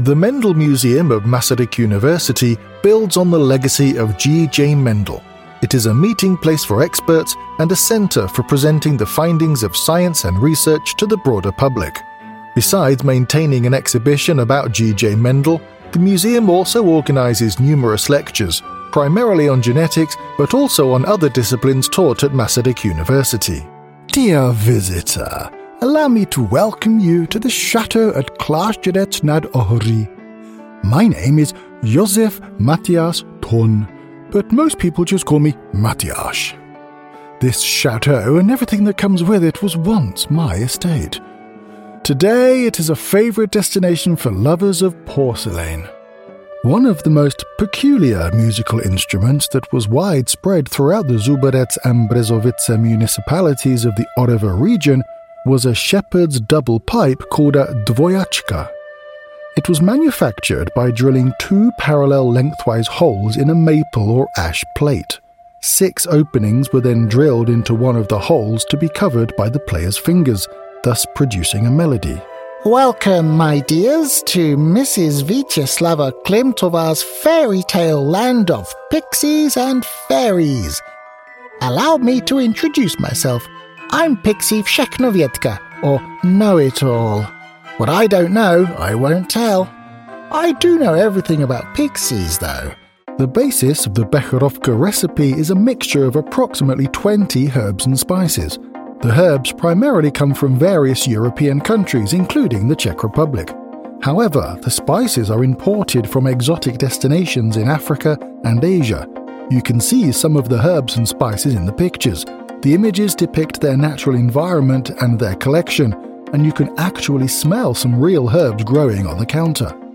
The Mendel Museum of Masaryk University builds on the legacy of G.J. Mendel. It is a meeting place for experts and a centre for presenting the findings of science and research to the broader public. Besides maintaining an exhibition about G.J. Mendel, the museum also organises numerous lectures, primarily on genetics but also on other disciplines taught at Masaryk University. Dear visitor, allow me to welcome you to the chateau at Klasztorec nad Ohry. My name is Józef Matthias Thon, but most people just call me Matthias. This chateau and everything that comes with it was once my estate. Today it is a favourite destination for lovers of porcelain. One of the most peculiar musical instruments that was widespread throughout the Zuberec and Brezovice municipalities of the Orava region was a shepherd's double pipe called a dvojaczka. It was manufactured by drilling 2 parallel lengthwise holes in a maple or ash plate. 6 openings were then drilled into one of the holes to be covered by the player's fingers, thus producing a melody. Welcome, my dears, to Mrs. Vyacheslava Klimtova's fairy tale land of pixies and fairies. Allow me to introduce myself. I'm Pixie Všechnovědka, or Know-It-All. What I don't know, I won't tell. I do know everything about pixies, though. The basis of the Becherovka recipe is a mixture of approximately 20 herbs and spices. The herbs primarily come from various European countries, including the Czech Republic. However, the spices are imported from exotic destinations in Africa and Asia. You can see some of the herbs and spices in the pictures. The images depict their natural environment and their collection, and you can actually smell some real herbs growing on the counter.